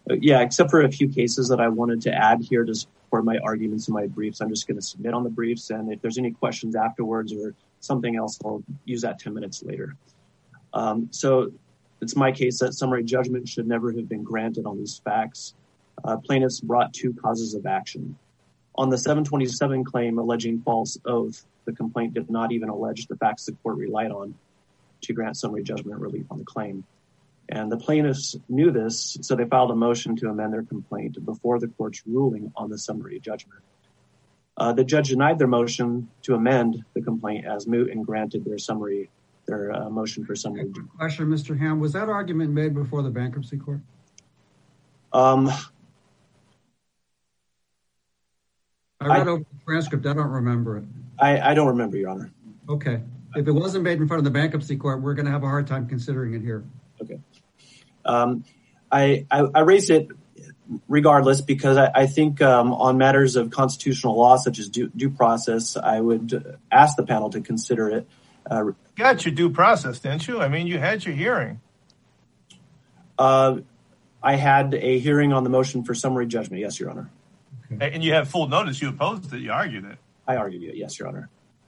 Yeah, except for a few cases that I wanted to add here to support my arguments in my briefs. I'm just going to submit on the briefs, and if there's any questions afterwards or something else, I'll use that 10 minutes later. So it's my case that summary judgment should never have been granted on these facts. Plaintiffs brought 2 causes of action. On the 727 claim alleging false oath, the complaint did not even allege the facts the court relied on to grant summary judgment relief on the claim. And the plaintiffs knew this, so they filed a motion to amend their complaint before the court's ruling on the summary judgment. The judge denied their motion to amend the complaint as moot and granted their motion for summary judgment. Question, Mr. Ham, was that argument made before the bankruptcy court? I read over the transcript. I don't remember it. I don't remember, Your Honor. Okay. If it wasn't made in front of the bankruptcy court, we're going to have a hard time considering it here. Okay. I raised it regardless because I think on matters of constitutional law, such as due process, I would ask the panel to consider it. You got your due process, didn't you? I mean, you had your hearing. I had a hearing on the motion for summary judgment. Yes, Your Honor. Okay. And you had full notice. You opposed it. You argued it. I argued it. Yes, Your Honor.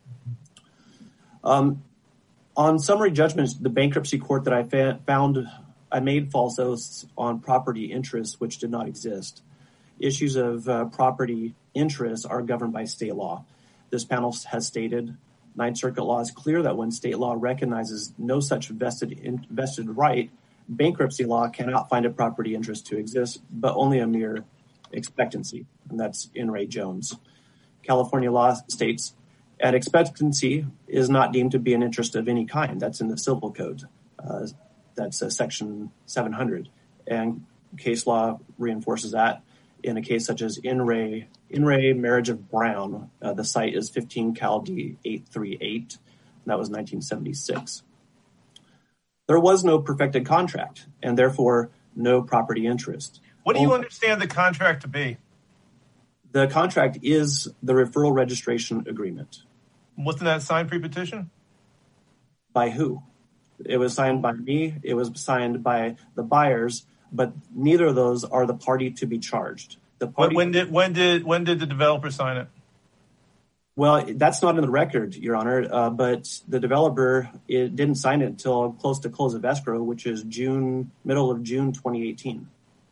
On summary judgments, the bankruptcy court that I found, I made false oaths on property interests, which did not exist. Issues of property interests are governed by state law. This panel has stated Ninth Circuit law is clear that when state law recognizes no such vested right, bankruptcy law cannot find a property interest to exist, but only a mere expectancy. And that's in Ray Jones. California law states an expectancy is not deemed to be an interest of any kind. That's in the Civil Code. That's section 700. And case law reinforces that in a case such as In Re Marriage of Brown. The site is 15 Cal D 838. That was 1976. There was no perfected contract and therefore no property interest. What do you understand the contract to be? The contract is the referral registration agreement. Wasn't that signed pre-petition? By who? It was signed by me. It was signed by the buyers, but neither of those are the party to be charged. The party. When did the developer sign it? Well, that's not in the record, Your Honor. But the developer didn't sign it until close to close of escrow, which is middle of June 2018.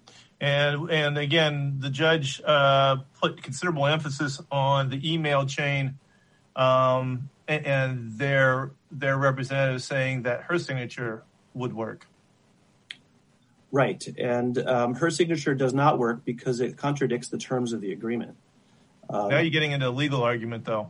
And again, the judge put considerable emphasis on the email chain, and their representative saying that her signature would work. Right, and her signature does not work because it contradicts the terms of the agreement. Now you're getting into a legal argument, though.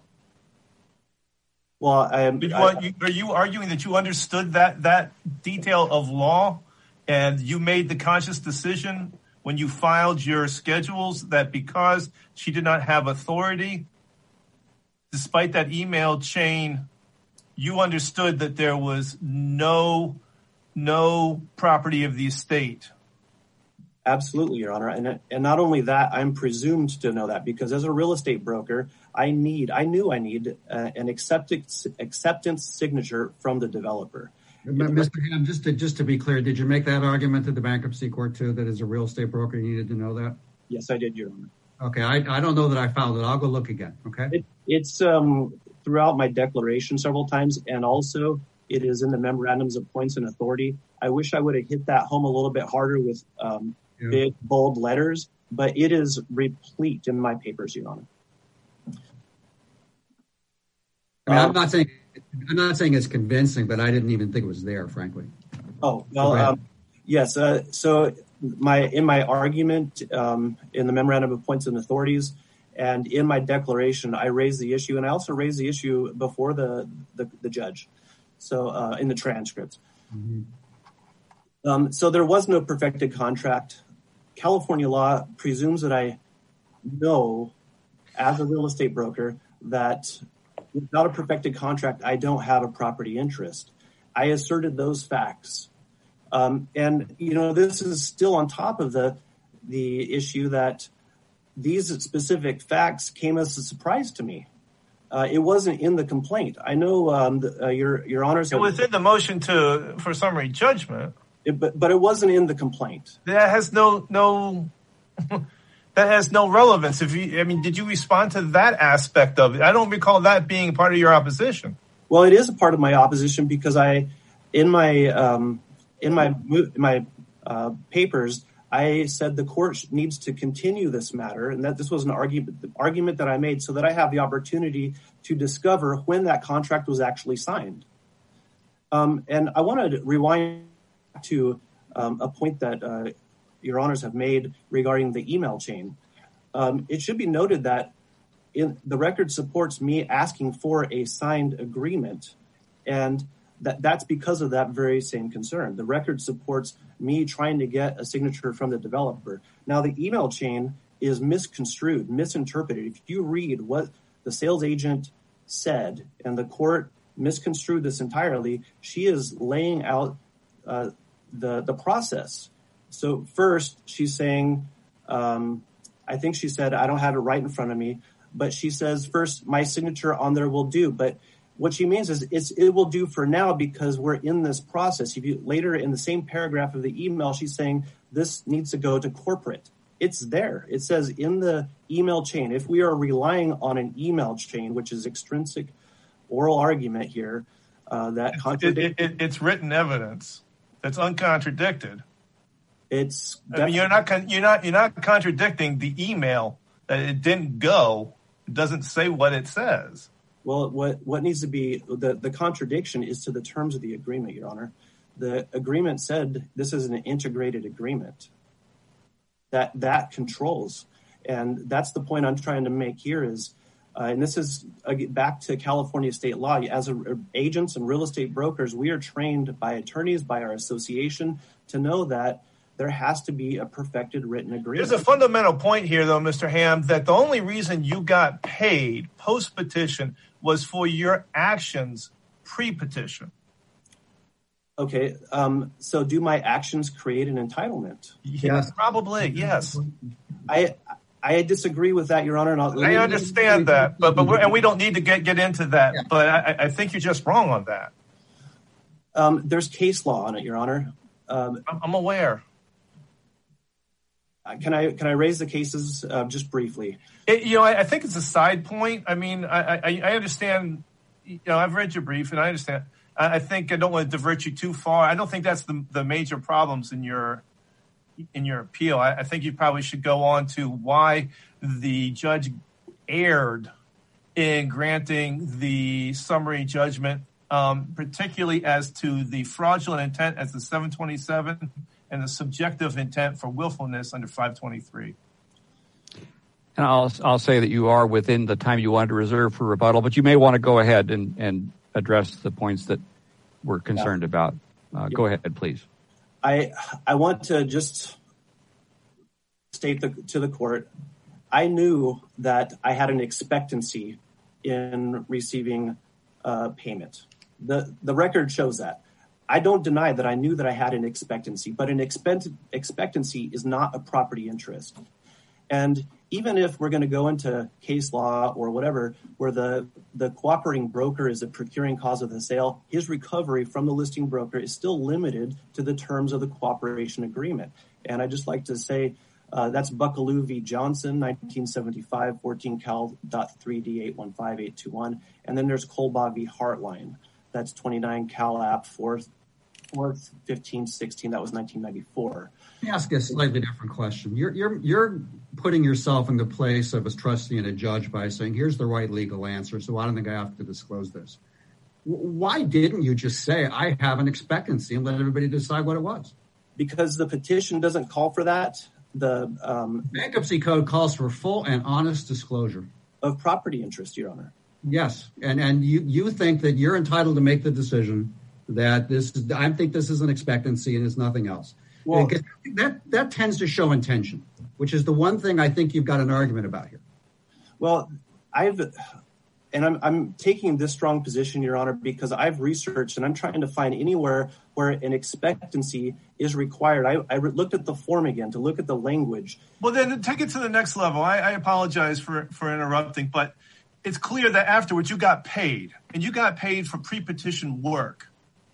Well, are you arguing that you understood that detail of law, and you made the conscious decision when you filed your schedules that because she did not have authority, despite that email chain, you understood that there was no property of the estate? Absolutely, Your Honor. And not only that, I'm presumed to know that because as a real estate broker, I knew I need an acceptance signature from the developer. Mr. Ham, just to be clear, did you make that argument to the bankruptcy court too, that as a real estate broker, you needed to know that? Yes, I did, Your Honor. Okay, I don't know that I found it. I'll go look again, okay? It's throughout my declaration several times, and also it is in the memorandums of points and authority. I wish I would have hit that home a little bit harder with big, bold letters, but it is replete in my papers, Your Honor. I mean, I'm not saying it's convincing, but I didn't even think it was there, frankly. Oh, well, yes. So in my argument, in the memorandum of points and authorities, and in my declaration, I raised the issue, and I also raised the issue before the judge. So in the transcripts. Mm-hmm. So there was no perfected contract. California law presumes that I know, as a real estate broker, that without a perfected contract, I don't have a property interest. I asserted those facts. And, you know, this is still on top of the issue that these specific facts came as a surprise to me. It wasn't in the complaint. I know your honors. It was in the motion for summary judgment. But it wasn't in the complaint. That has no that has no relevance. Did you respond to that aspect of it? I don't recall that being part of your opposition. Well, it is a part of my opposition because in my papers, I said the court needs to continue this matter, and that this was an argument that I made so that I have the opportunity to discover when that contract was actually signed. And I want to rewind to a point that your honors have made regarding the email chain. It should be noted that the record supports me asking for a signed agreement, and that's because of that very same concern. The record supports me trying to get a signature from the developer. Now, the email chain is misconstrued, misinterpreted. If you read what the sales agent said, and the court misconstrued this entirely, she is laying out the process. So first, she's saying, I think she said, I don't have it right in front of me, but she says, first, my signature on there will do. But what she means is it will do for now because we're in this process. If you later in the same paragraph of the email, she's saying this needs to go to corporate. It's there. It says in the email chain, if we are relying on an email chain, which is extrinsic oral argument here, that it's written evidence that's uncontradicted. You're not contradicting the email that it didn't go. It doesn't say what it says. Well, what needs to be the contradiction is to the terms of the agreement, Your Honor. The agreement said this is an integrated agreement that controls, and that's the point I'm trying to make here is, and this is back to California state law. As agents and real estate brokers, we are trained by attorneys, by our association, to know that there has to be a perfected written agreement. There's a fundamental point here, though, Mr. Ham, that the only reason you got paid post-petition was for your actions pre-petition. Okay, so do my actions create an entitlement? Yes, probably, yes. I disagree with that, Your Honor. I understand that, but we don't need to get into that. Yeah. But I think you're just wrong on that. There's case law on it, Your Honor. I'm aware. Can I raise the cases just briefly? I think it's a side point. I mean, I understand. I've read your brief, and I understand. I think I don't want to divert you too far. I don't think that's the major problems in your appeal. I think you probably should go on to why the judge erred in granting the summary judgment, particularly as to the fraudulent intent as the 727 and the subjective intent for willfulness under 523. And I'll say that you are within the time you wanted to reserve for rebuttal, but you may want to go ahead and address the points that we're concerned about. Go ahead, please. I want to just state to the court, I knew that I had an expectancy in receiving payment. The record shows that. I don't deny that I knew that I had an expectancy, but an expectancy is not a property interest. And even if we're going to go into case law or whatever, where the cooperating broker is a procuring cause of the sale, his recovery from the listing broker is still limited to the terms of the cooperation agreement. And I just like to say that's Buckaloo v. Johnson, 1975, 14 Cal.3D815821. And then there's Colbaugh v. Hartline. That's 29 Cal App 4th 1516. That was 1994. Let me ask a slightly different question. You're putting yourself in the place of a trustee and a judge by saying, here's the right legal answer, so I don't think I have to disclose this. Why didn't you just say, I have an expectancy, and let everybody decide what it was? Because the petition doesn't call for that. The Bankruptcy Code calls for full and honest disclosure of property interest, Your Honor. Yes, and you think that you're entitled to make the decision that I think this is an expectancy and it's nothing else. Well, that tends to show intention, which is the one thing I think you've got an argument about here. Well, I'm taking this strong position, Your Honor, because I've researched and I'm trying to find anywhere where an expectancy is required. I looked at the form again to look at the language. Well, then take it to the next level. I apologize for interrupting, but it's clear that afterwards you got paid, and you got paid for pre-petition work.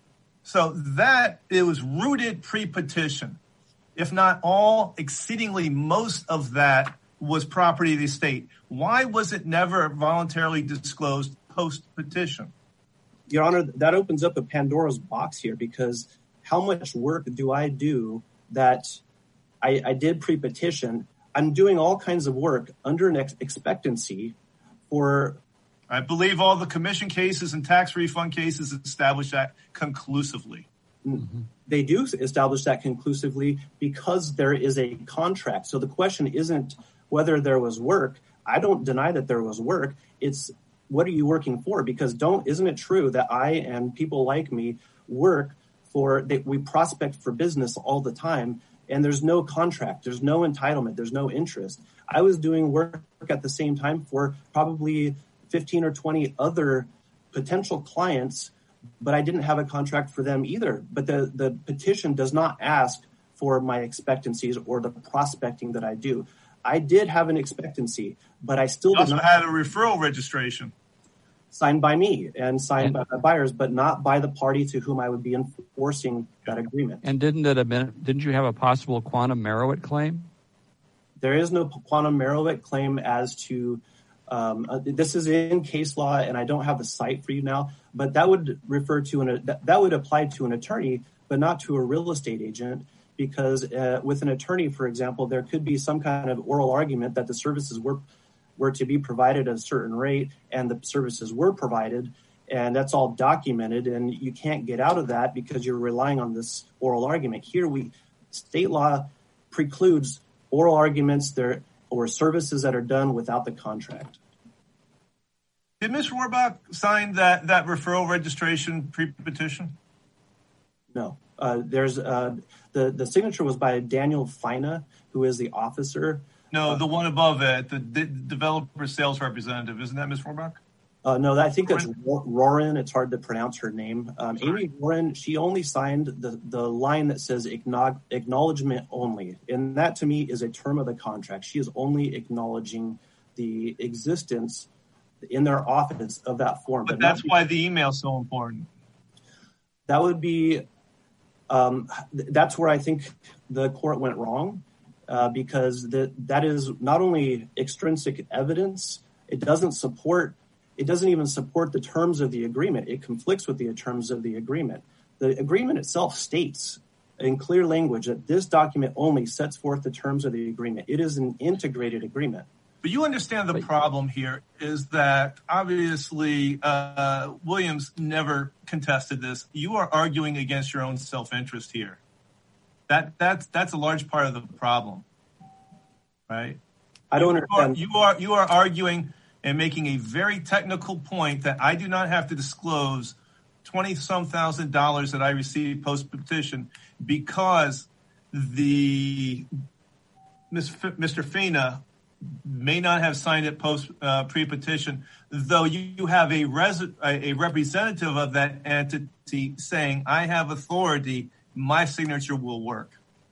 So that it was rooted pre-petition. If not all, exceedingly most of that was property of the estate. Why was it never voluntarily disclosed post-petition? Your Honor, that opens up a Pandora's box here, because how much work do I do that I did pre-petition? I'm doing all kinds of work under an expectancy for... I believe all the commission cases and tax refund cases establish that conclusively. Mm-hmm. They do establish that conclusively because there is a contract. So the question isn't whether there was work. I don't deny that there was work. It's what are you working for? Because isn't it true that I and people like me work we prospect for business all the time, and there's no contract, there's no entitlement, there's no interest. I was doing work at the same time for probably 15 or 20 other potential clients, but I didn't have a contract for them either. But the petition does not ask for my expectancies or the prospecting that I do. I did have an expectancy, but I still also had a referral registration signed by me and signed by the buyers, but not by the party to whom I would be enforcing that agreement. And didn't you have a possible quantum merit claim? There is no quantum merit claim as to this is in case law, and I don't have the site for you now, but that would refer to that would apply to an attorney, but not to a real estate agent, because with an attorney, for example, there could be some kind of oral argument that the services were to be provided at a certain rate, and the services were provided, and that's all documented, and you can't get out of that because you're relying on this oral argument. Here, state law precludes oral arguments there or services that are done without the contract. Did Ms. Rohrbach sign that referral registration pre-petition? No. There's the signature was by Daniel Fina, who is the officer. No, the one above it, the developer sales representative. Isn't that Ms. Rohrbach? No, I think that's Rorin. It's hard to pronounce her name. Amy Rorin, she only signed the line that says acknowledgement only. And that to me is a term of the contract. She is only acknowledging the existence in their office of that form. But that's why the email is so important. That would be, that's where I think the court went wrong. Because that is not only extrinsic evidence, it doesn't even support the terms of the agreement. It conflicts with the terms of the agreement. The agreement itself states in clear language that this document only sets forth the terms of the agreement. It is an integrated agreement. But you understand the problem here is that obviously Williams never contested this. You are arguing against your own self-interest here. That's a large part of the problem, right? I don't understand. You are arguing and making a very technical point that I do not have to disclose $20-some thousand that I received post-petition because Mr. Fina may not have signed it pre-petition, though you have a representative of that entity saying, I have authority, my signature will work.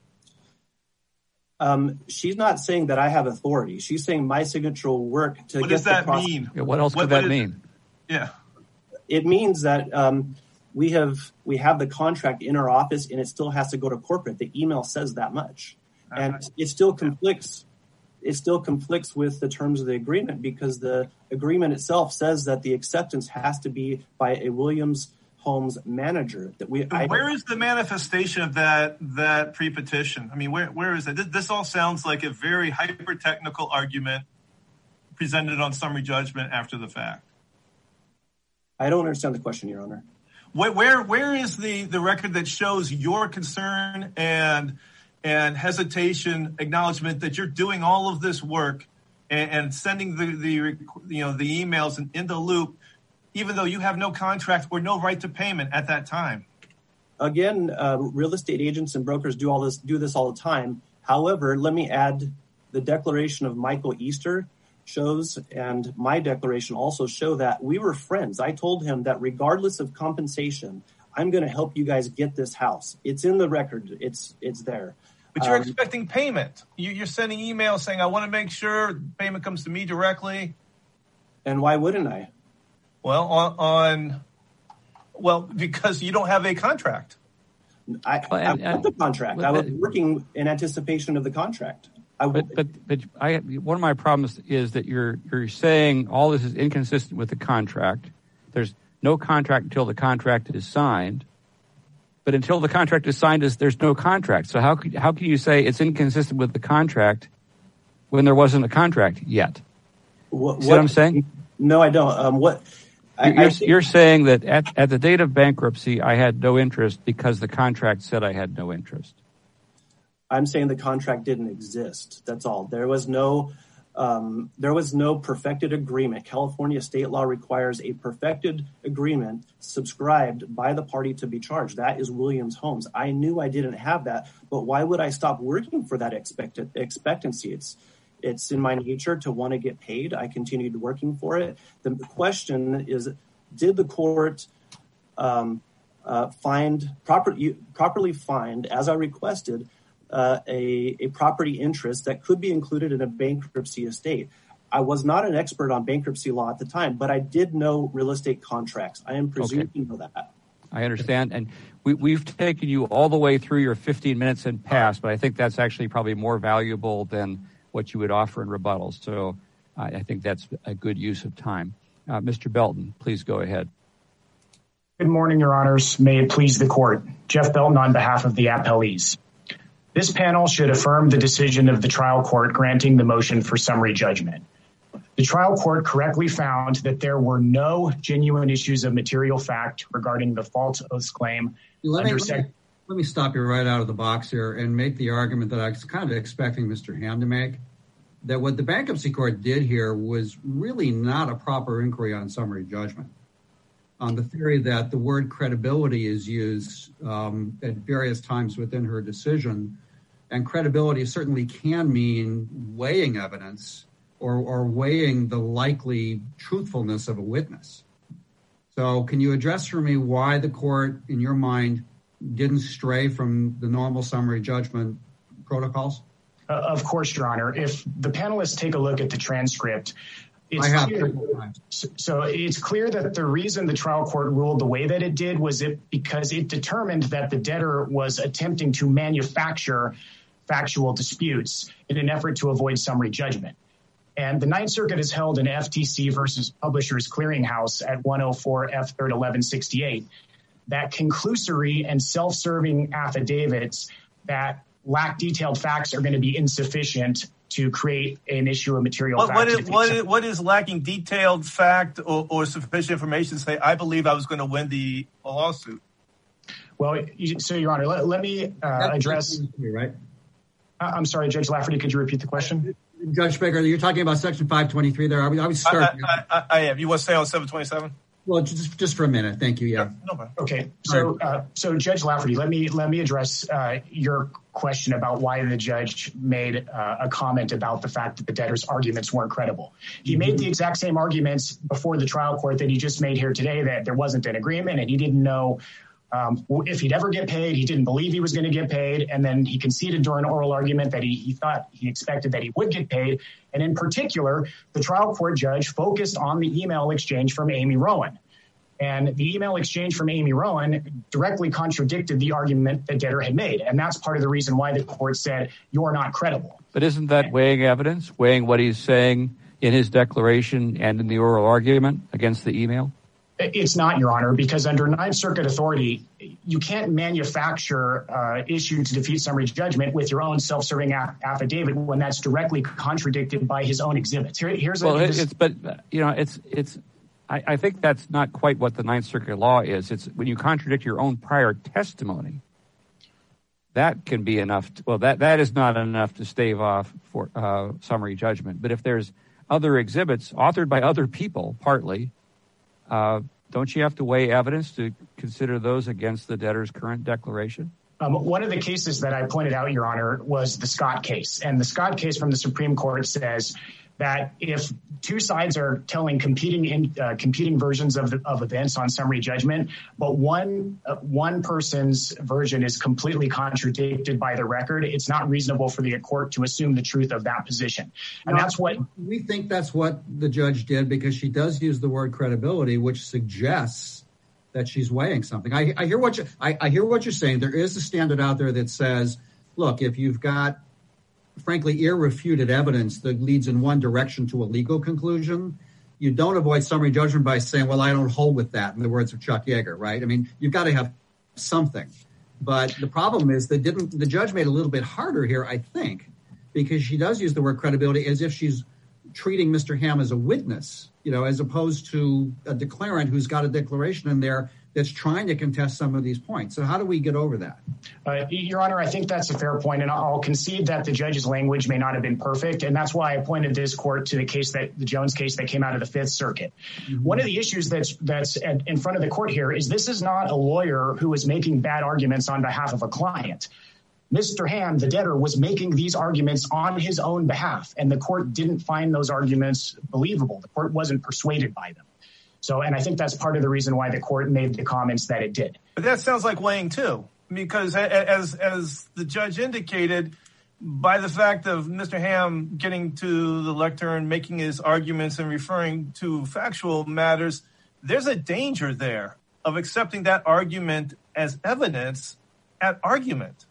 She's not saying that I have authority. She's saying my signature will work. What does that mean? Yeah, what else could that mean? Yeah. It means that we have the contract in our office and it still has to go to corporate. The email says that much. And it still conflicts. It still conflicts with the terms of the agreement because the agreement itself says that the acceptance has to be by a Williams Homes manager. Where is the manifestation of that pre-petition? I mean, where is that? This all sounds like a very hyper-technical argument presented on summary judgment after the fact. I don't understand the question, Your Honor. Where is the record that shows your concern and hesitation, acknowledgement that you're doing all of this work and sending the emails in the loop, even though you have no contract or no right to payment at that time? Again, real estate agents and brokers do this all the time. However, let me add the declaration of Michael Easter shows, and my declaration also show that we were friends. I told him that regardless of compensation, I'm going to help you guys get this house. It's in the record. It's there. But you're expecting payment. You're sending emails saying, I want to make sure payment comes to me directly. And why wouldn't I? Well, Well, because you don't have a contract. I want the contract. I was working in anticipation of the contract. But one of my problems is that you're saying all this is inconsistent with the contract. There's no contract until the contract is signed. But until the contract is signed, there's no contract. So how can you say it's inconsistent with the contract when there wasn't a contract yet? See what I'm saying? No, I don't. You're saying that at the date of bankruptcy, I had no interest because the contract said I had no interest. I'm saying the contract didn't exist. That's all. There was no perfected agreement. California state law requires a perfected agreement subscribed by the party to be charged. That is Williams Homes. I knew I didn't have that, but why would I stop working for that expectancy? It's in my nature to want to get paid. I continued working for it. The question is, did the court properly find, as I requested, a property interest that could be included in a bankruptcy estate? I was not an expert on bankruptcy law at the time, but I did know real estate contracts. I am presuming you know that. I understand. And we've taken you all the way through your 15 minutes and past, but I think that's actually probably more valuable than what you would offer in rebuttals. So I think that's a good use of time. Mr. Belton, please go ahead. Good morning, Your Honors. May it please the court. Jeff Belton on behalf of the appellees. This panel should affirm the decision of the trial court granting the motion for summary judgment. The trial court correctly found that there were no genuine issues of material fact regarding the false oath claim. Let me stop you right out of the box here and make the argument that I was kind of expecting Mr. Ham to make, that what the bankruptcy court did here was really not a proper inquiry on summary judgment, on the theory that the word credibility is used at various times within her decision. And credibility certainly can mean weighing evidence or weighing the likely truthfulness of a witness. So can you address for me why the court, in your mind, didn't stray from the normal summary judgment protocols? Of course, Your Honor. If the panelists take a look at the transcript, it's clear that the reason the trial court ruled the way that it did was because it determined that the debtor was attempting to manufacture factual disputes in an effort to avoid summary judgment. And the Ninth Circuit has held an FTC versus Publishers Clearinghouse at 104 F 3rd 1168 that conclusory and self-serving affidavits that lack detailed facts are going to be insufficient to create an issue of material fact. What is lacking detailed fact or sufficient information to say, I believe I was going to win the lawsuit? Well, so Your Honor, let me address. Right. I'm sorry, Judge Lafferty, could you repeat the question? Judge Baker, you're talking about Section 523 there. I was starting. I am. You want to stay on 727? Well, just for a minute. Thank you. Yeah. No, okay. So Judge Lafferty, let me address your question about why the judge made a comment about the fact that the debtor's arguments weren't credible. He made the exact same arguments before the trial court that he just made here today, that there wasn't an agreement and he didn't know if he'd ever get paid. He didn't believe he was going to get paid. And then he conceded during an oral argument that he thought he expected that he would get paid. And in particular, the trial court judge focused on the email exchange from Amy Rowan. And the email exchange from Amy Rowan directly contradicted the argument that debtor had made. And that's part of the reason why the court said, you're not credible. But isn't that weighing evidence, weighing what he's saying in his declaration and in the oral argument against the email? It's not, Your Honor, because under Ninth Circuit authority, you can't manufacture issue to defeat summary judgment with your own self-serving affidavit when that's directly contradicted by his own exhibits. I think that's not quite what the Ninth Circuit law is. It's when you contradict your own prior testimony, that can be enough. That is not enough to stave off for summary judgment. But if there's other exhibits authored by other people, partly, don't you have to weigh evidence to consider those against the debtor's current declaration? One of the cases that I pointed out, Your Honor, was the Scott case. And the Scott case from the Supreme Court says that if two sides are telling competing versions of events on summary judgment, but one person's version is completely contradicted by the record, it's not reasonable for the court to assume the truth of that position. And that's what we think that's what the judge did, because she does use the word credibility, which suggests that she's weighing something. I hear what you're saying. There is a standard out there that says, look, if you've got, frankly, irrefuted evidence that leads in one direction to a legal conclusion, you don't avoid summary judgment by saying, well, I don't hold with that, in the words of Chuck Yeager, right? I mean, you've got to have something. But the problem is the judge made it a little bit harder here, I think, because she does use the word credibility as if she's treating Mr. Ham as a witness, as opposed to a declarant who's got a declaration in there that's trying to contest some of these points. So how do we get over that? Your Honor, I think that's a fair point, and I'll concede that the judge's language may not have been perfect, and that's why I pointed this court to the Jones case that came out of the Fifth Circuit. Mm-hmm. One of the issues that's in front of the court here is this is not a lawyer who is making bad arguments on behalf of a client. Mr. Ham, the debtor, was making these arguments on his own behalf, and the court didn't find those arguments believable. The court wasn't persuaded by them. So, and I think that's part of the reason why the court made the comments that it did. But that sounds like weighing too, because as the judge indicated, by the fact of Mr. Ham getting to the lectern, making his arguments and referring to factual matters, there's a danger there of accepting that argument as evidence at argument.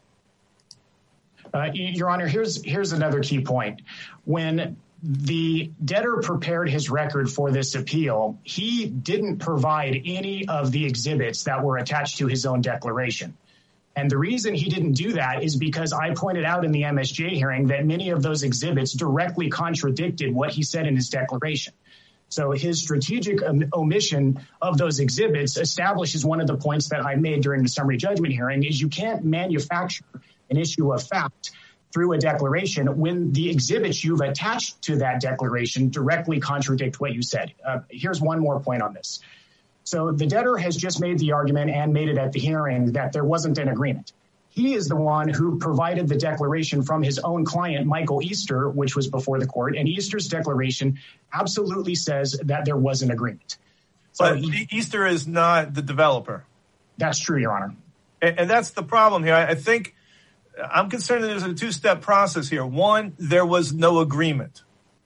Your Honor, here's another key point. When the debtor prepared his record for this appeal, he didn't provide any of the exhibits that were attached to his own declaration. And the reason he didn't do that is because I pointed out in the MSJ hearing that many of those exhibits directly contradicted what he said in his declaration. So his strategic omission of those exhibits establishes one of the points that I made during the summary judgment hearing is you can't manufacture an issue of fact through a declaration when the exhibits you've attached to that declaration directly contradict what you said. Here's one more point on this. So the debtor has just made the argument and made it at the hearing that there wasn't an agreement. He is the one who provided the declaration from his own client, Michael Easter, which was before the court. And Easter's declaration absolutely says that there was an agreement. But Easter is not the developer. That's true, Your Honor. And that's the problem here. I think I'm concerned that there's a two-step process here. One, there was no agreement.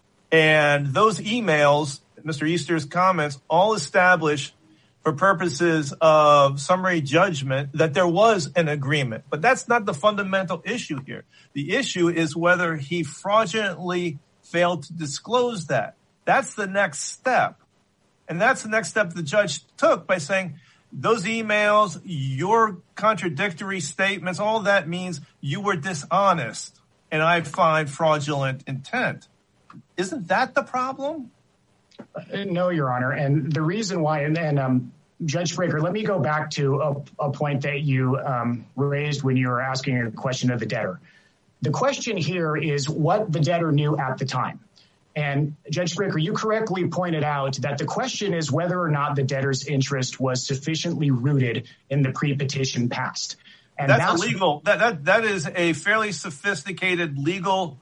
And those emails, Mr. Easter's comments, all establish for purposes of summary judgment that there was an agreement. But that's not the fundamental issue here. The issue is whether he fraudulently failed to disclose that. That's the next step. And that's the next step the judge took by saying, those emails, your contradictory statements, all that means you were dishonest and I find fraudulent intent. Isn't that the problem? No, Your Honor. And the reason why, and Judge Fraker, let me go back to a point that you raised when you were asking a question of the debtor. The question here is what the debtor knew at the time. And Judge Fraker, you correctly pointed out that the question is whether or not the debtor's interest was sufficiently rooted in the pre-petition past. And that's illegal. That is a fairly sophisticated legal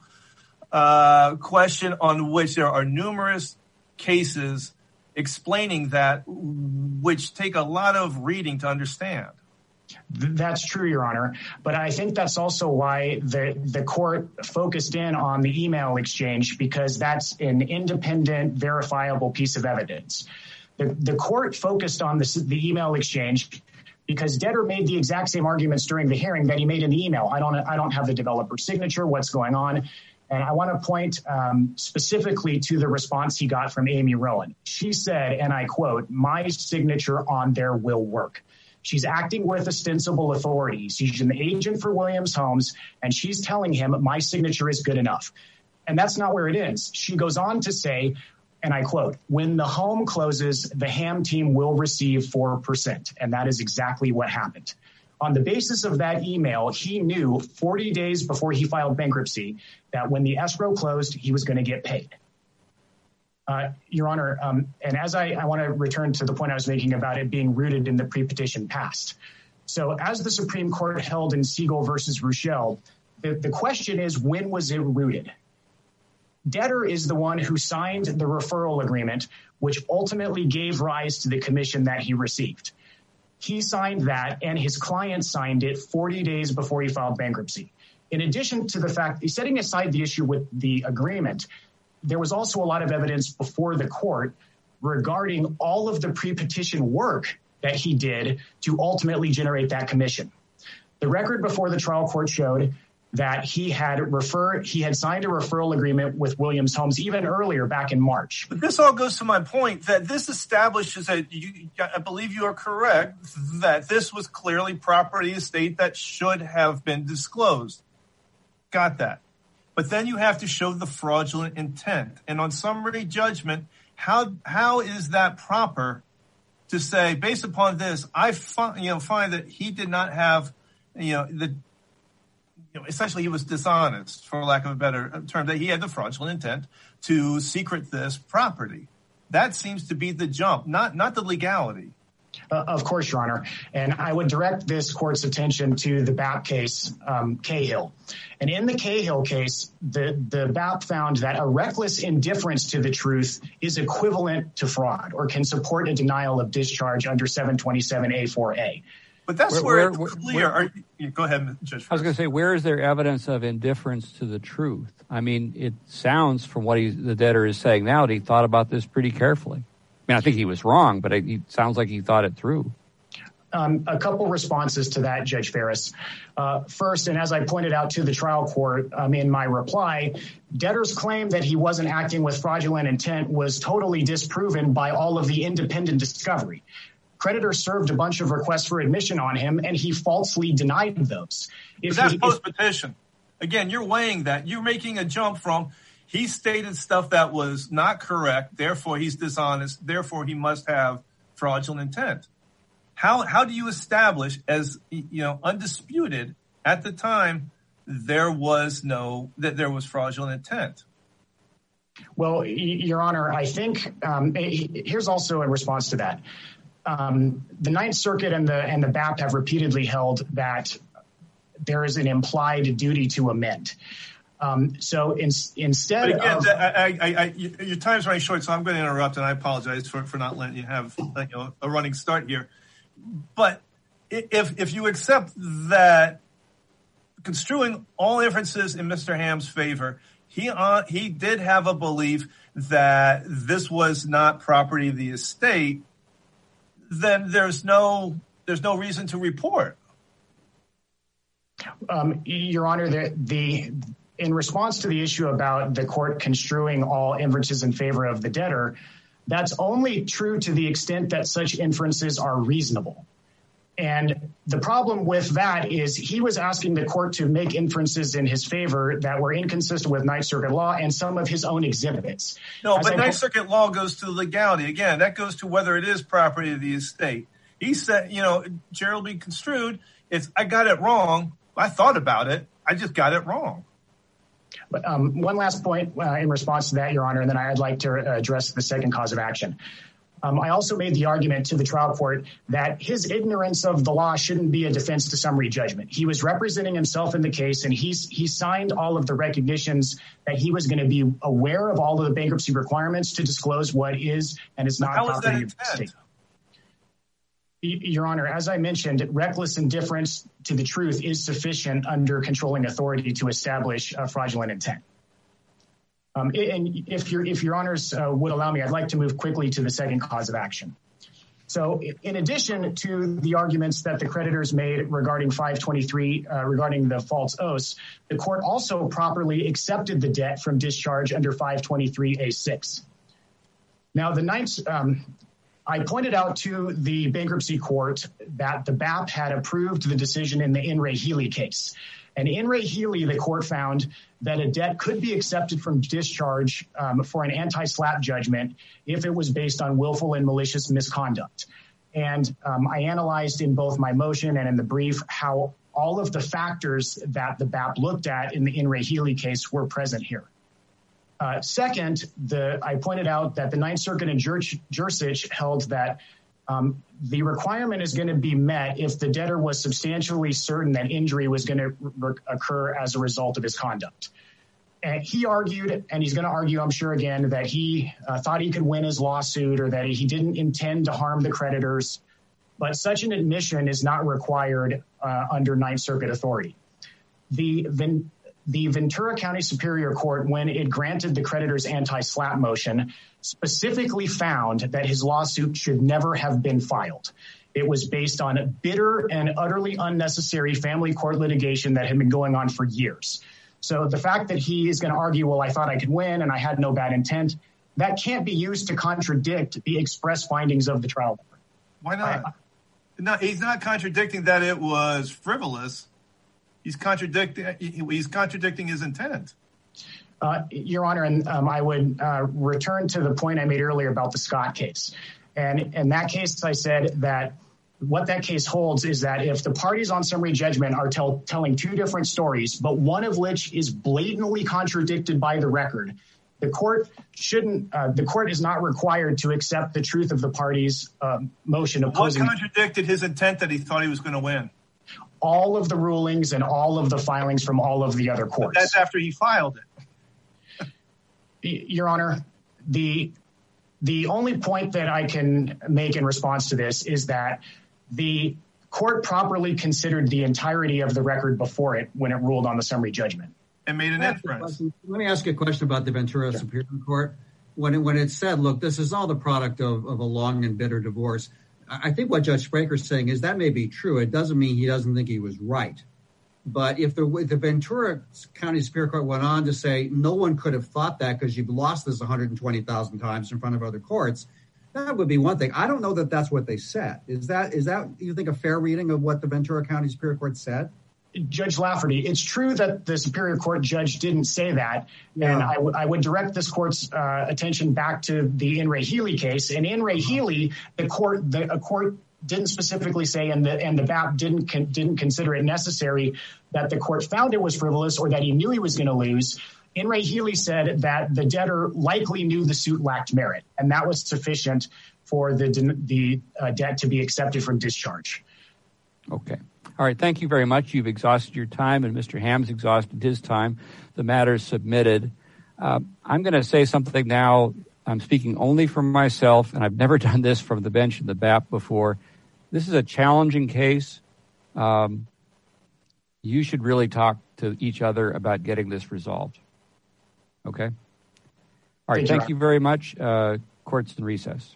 question on which there are numerous cases explaining that, which take a lot of reading to understand. That's true, Your Honor. But I think that's also why the court focused in on the email exchange, because that's an independent, verifiable piece of evidence. The court focused on the email exchange because debtor made the exact same arguments during the hearing that he made in the email. I don't have the developer's signature. What's going on? And I want to point specifically to the response he got from Amy Rowan. She said, and I quote, "My signature on there will work." She's acting with ostensible authority. She's an agent for Williams Homes, and she's telling him my signature is good enough. And that's not where it ends. She goes on to say, and I quote, "When the home closes, the Ham team will receive 4%. And that is exactly what happened. On the basis of that email, he knew 40 days before he filed bankruptcy that when the escrow closed, he was going to get paid. Your Honor, and as I want to return to the point I was making about it being rooted in the pre-petition past. So as the Supreme Court held in Siegel versus Rochelle, the question is, when was it rooted? Debtor is the one who signed the referral agreement, which ultimately gave rise to the commission that he received. He signed that, and his client signed it 40 days before he filed bankruptcy. In addition to the fact, setting aside the issue with the agreement, there was also a lot of evidence before the court regarding all of the pre-petition work that he did to ultimately generate that commission. The record before the trial court showed that he had signed a referral agreement with Williams Homes even earlier, back in March. But this all goes to my point that this establishes that I believe you are correct, that this was clearly property estate that should have been disclosed. Got that. But then you have to show the fraudulent intent. And on summary judgment, how is that proper to say, based upon this, I find that he did not have, essentially he was dishonest, for lack of a better term, that he had the fraudulent intent to secret this property. That seems to be the jump, not the legality. Of course, Your Honor. And I would direct this court's attention to the BAP case, Cahill. And in the Cahill case, the BAP found that a reckless indifference to the truth is equivalent to fraud or can support a denial of discharge under 727A4A. But that's where it's clear. Go ahead, Judge. I was going to say, where is there evidence of indifference to the truth? I mean, it sounds from what the debtor is saying now that he thought about this pretty carefully. I mean, I think he was wrong, but it sounds like he thought it through. A couple responses to that, Judge Ferris. First, and as I pointed out to the trial court in my reply, debtor's claim that he wasn't acting with fraudulent intent was totally disproven by all of the independent discovery. Creditor served a bunch of requests for admission on him, and he falsely denied those. But that's post-petition. Again, you're weighing that. You're making a jump from he stated stuff that was not correct, therefore he's dishonest, therefore he must have fraudulent intent. How do you establish, as undisputed at the time, there was fraudulent intent? Well, Your Honor, I think here's also a response to that. The Ninth Circuit and the BAP have repeatedly held that there is an implied duty to amend. So instead of your time's running short, so I'm going to interrupt, and I apologize for not letting you have a running start here. But if you accept that, construing all inferences in Mr. Ham's favor, he did have a belief that this was not property of the estate, then there's no reason to report. Your Honor, in response to the issue about the court construing all inferences in favor of the debtor, that's only true to the extent that such inferences are reasonable. And the problem with that is he was asking the court to make inferences in his favor that were inconsistent with Ninth Circuit law and some of his own exhibits. No, but Ninth Circuit law goes to the legality. Again, that goes to whether it is property of the estate. He said, Gerald B. construed, I got it wrong. I thought about it. I just got it wrong. But one last point in response to that, Your Honor, and then I'd like to address the second cause of action. I also made the argument to the trial court that his ignorance of the law shouldn't be a defense to summary judgment. He was representing himself in the case, and he signed all of the recognitions that he was going to be aware of all of the bankruptcy requirements to disclose what is and is not property of the estate. Your Honor, as I mentioned, reckless indifference to the truth is sufficient under controlling authority to establish fraudulent intent. And if your honors would allow me, I'd like to move quickly to the second cause of action. So in addition to the arguments that the creditors made regarding 523, regarding the false oaths, the court also properly accepted the debt from discharge under 523A6. Now, I pointed out to the bankruptcy court that the BAP had approved the decision in the In re Healy case. And in re Healy, the court found that a debt could be accepted from discharge for an anti-SLAPP judgment if it was based on willful and malicious misconduct. And I analyzed in both my motion and in the brief how all of the factors that the BAP looked at in the In re Healy case were present here. Second, I pointed out that the Ninth Circuit in Jursich held that the requirement is going to be met if the debtor was substantially certain that injury was going to occur as a result of his conduct. And he argued, and he's going to argue, I'm sure again, that he thought he could win his lawsuit or that he didn't intend to harm the creditors. But such an admission is not required under Ninth Circuit authority. The Ventura County Superior Court, when it granted the creditor's anti-SLAPP motion, specifically found that his lawsuit should never have been filed. It was based on a bitter and utterly unnecessary family court litigation that had been going on for years. So the fact that he is going to argue, well, I thought I could win and I had no bad intent, that can't be used to contradict the express findings of the trial court. Why not? No, he's not contradicting that it was frivolous. He's contradicting his intent. Your Honor, and I would return to the point I made earlier about the Scott case. And in that case, I said that what that case holds is that if the parties on summary judgment are telling two different stories, but one of which is blatantly contradicted by the record, the court is not required to accept the truth of the party's motion opposing. What contradicted his intent that he thought he was going to win? All of the rulings and all of the filings from all of the other courts. But that's after he filed it. Your Honor, the only point that I can make in response to this is that the court properly considered the entirety of the record before it when it ruled on the summary judgment. And made an inference. Let me ask you a question about the Ventura Superior Court. When it said, look, this is all the product of a long and bitter divorce, I think what Judge Spraker is saying is that may be true. It doesn't mean he doesn't think he was right. But if the Ventura County Superior Court went on to say no one could have thought that because you've lost this 120,000 times in front of other courts, that would be one thing. I don't know that that's what they said. Is that you think a fair reading of what the Ventura County Superior Court said? Judge Lafferty, it's true that the Superior Court judge didn't say that. Yeah. And I would direct this court's attention back to the In re Healy case. And in re Healy, a court didn't specifically say, and the BAP didn't consider it necessary that the court found it was frivolous or that he knew he was going to lose. In re Healy said that the debtor likely knew the suit lacked merit, and that was sufficient for the debt to be accepted from discharge. Okay. All right. Thank you very much. You've exhausted your time, and Mr. Ham's exhausted his time. The matter is submitted. I'm going to say something now. I'm speaking only for myself, and I've never done this from the bench in the BAP before. This is a challenging case. You should really talk to each other about getting this resolved. Okay? All right. Thank you very much. Court's in recess.